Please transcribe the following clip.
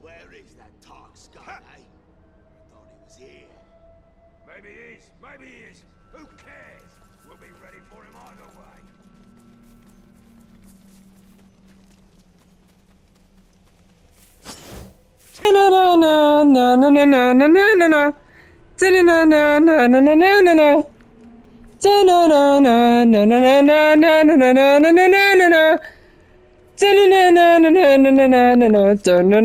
Where is that Tark scum, eh? I thought he was here. Maybe he is, maybe he is. Who cares? We'll be ready for him either way. Na na na na na na na na na na. Na na na na na na na na. Na na na na na na na na na na na na na na. Na na na na na na na na na na.